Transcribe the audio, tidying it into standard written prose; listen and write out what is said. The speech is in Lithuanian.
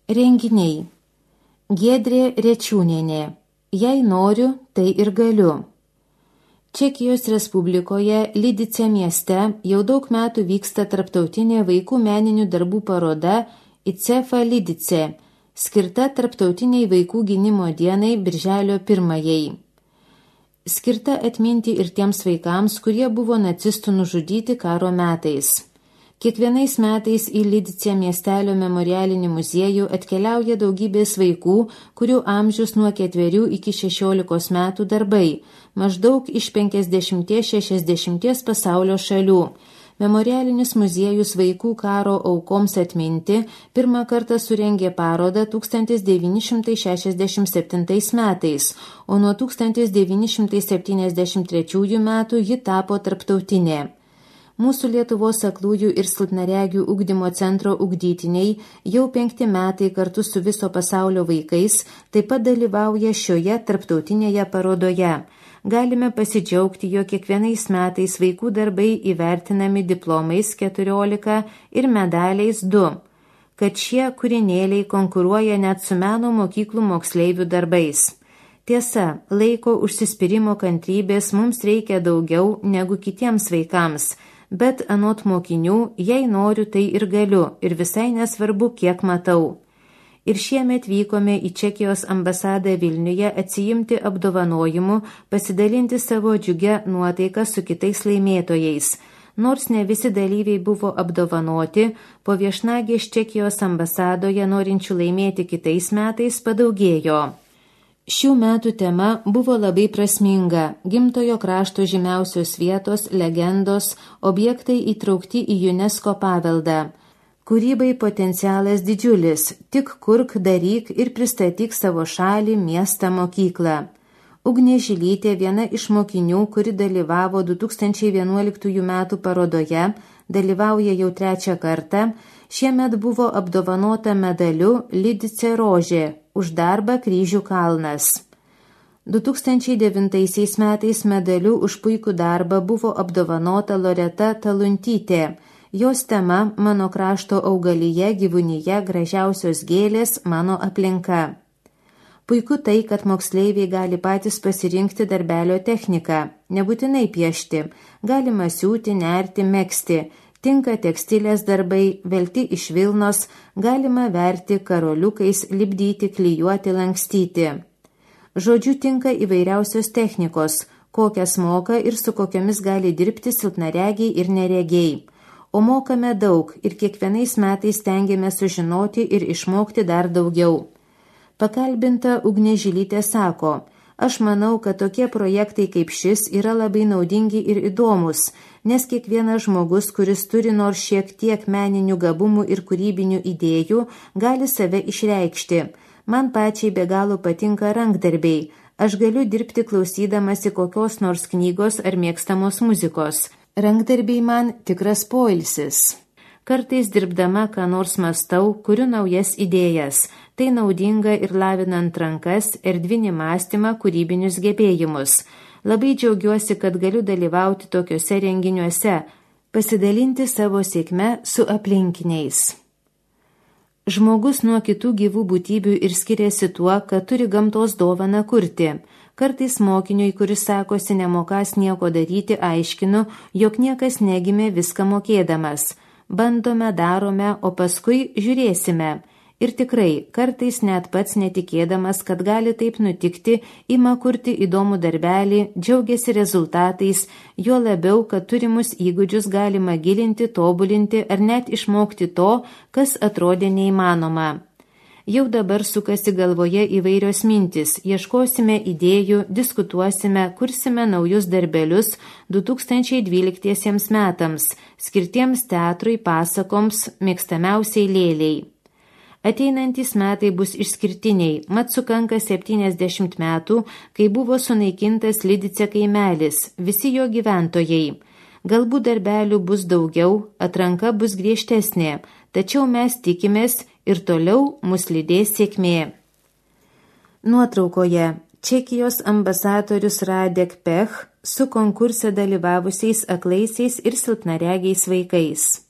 Renginiai. Giedrė Rečiūnienė. Jei noriu, tai ir galiu. Čekijos Respublikoje Lidice mieste jau daug metų vyksta tarptautinė vaikų meninių darbų paroda ICEFA Lidice, skirta tarptautiniai vaikų gynimo dienai birželio 1. Skirta atminti ir tiems vaikams, kurie buvo nacistų nužudyti karo metais. Kiekvienais metais į Lidice miestelio memorialinį muziejų atkeliauja daugybės vaikų, kurių amžius nuo 4 iki 16 metų darbai, maždaug iš 50–60 pasaulio šalių. Memorialinis muziejus vaikų karo aukoms atminti pirmą kartą surengė parodą 1967 metais, o nuo 1973 metų ji tapo tarptautinė. Mūsų Lietuvos aklųjų ir silpnaregių ugdymo centro ugdytiniai jau 5 metai kartu su viso pasaulio vaikais taip pat dalyvauja šioje tarptautinėje parodoje. Galime pasidžiaugti, jog kiekvienais metais vaikų darbai įvertinami diplomais 14 ir medaliais 2, kad šie kūrinėliai konkuruoja net su meno mokyklų moksleivių darbais. Tiesa, laiko užsispyrimo kantrybės mums reikia daugiau negu kitiems vaikams, bet anot mokinių, jei noriu, tai ir galiu, ir visai nesvarbu, kiek matau. Ir šiemet vykome į Čekijos ambasadą Vilniuje atsiimti apdovanojimų, pasidalinti savo džiugią nuotaiką su kitais laimėtojais. Nors ne visi dalyviai buvo apdovanoti, po viešnagės Čekijos ambasadoje norinčių laimėti kitais metais padaugėjo. Šių metų tema buvo labai prasminga – gimtojo krašto žymiausios vietos, legendos, objektai įtraukti į UNESCO paveldą. Kūrybai potencialas didžiulis, tik kurk, daryk ir pristatyk savo šalį, miestą, mokyklą. Ugnė Žilytė, viena iš mokinių, kuri dalyvavo 2011 metų parodoje, dalyvauja jau 3 kartą, šiemet buvo apdovanota medaliu Lidice rožė už darbą Kryžių kalnas. 2009 metais medaliu už puikų darbą buvo apdovanota Loreta Taluntytė. Jos tema – mano krašto augalija, gyvūnyje, gražiausios gėlės, mano aplinka. Puiku tai, kad moksleiviai gali patys pasirinkti darbelio techniką, nebūtinai piešti, galima siūti, nerti, megzti. Tinka tekstilės darbai, velti iš vilnos, galima verti karoliukais, lipdyti, klijuoti, lankstyti. Žodžiu, tinka įvairiausios technikos, kokias moka ir su kokiamis gali dirbti silpnaregiai ir neregiai. O mokame daug ir kiekvienais metais stengiame sužinoti ir išmokti dar daugiau. Pakalbinta Ugnė Žilytė sako, aš manau, kad tokie projektai kaip šis yra labai naudingi ir įdomus, nes kiekvienas žmogus, kuris turi nors šiek tiek meninių gabumų ir kūrybinių idėjų, gali save išreikšti. Man pačiai be galo patinka rankdarbiai. Aš galiu dirbti klausydamasi kokios nors knygos ar mėgstamos muzikos. Rankdarbiai man tikras poilsis. Kartais dirbdama, ką nors mąstau, kuriu naujas idėjas. Tai naudinga ir lavinant rankas, erdvinį mąstymą, kūrybinius gebėjimus. Labai džiaugiuosi, kad galiu dalyvauti tokiuose renginiuose, pasidalinti savo sėkme su aplinkiniais. Žmogus nuo kitų gyvų būtybių ir skiriasi tuo, kad turi gamtos dovaną kurti. Kartais mokiniui, kuris sakosi nemokas nieko daryti, aiškinu, jog niekas negimė viską mokėdamas. Bandome, darome, o paskui žiūrėsime. Ir tikrai, kartais net pats netikėdamas, kad gali taip nutikti, ima kurti įdomų darbelį, džiaugiasi rezultatais, juo labiau, kad turimus įgūdžius galima gilinti, tobulinti ar net išmokti to, kas atrodė neįmanoma. Jau dabar sukasi galvoje įvairios mintis, ieškosime idėjų, diskutuosime, kursime naujus darbelius 2012 metams, skirtiems teatrui, pasakoms, mėgstamiausiai lėliai. Ateinantys metai bus išskirtiniai, mat sukanka 70 metų, kai buvo sunaikintas Lidice kaimelis, visi jo gyventojai. Galbūt darbelių bus daugiau, atranka bus griežtesnė, tačiau mes tikimės ir toliau mus lydės sėkmė. Nuotraukoje Čekijos ambasadorius Radek Pech su konkurse dalyvavusiais aklaisiais ir silpnaregiais vaikais.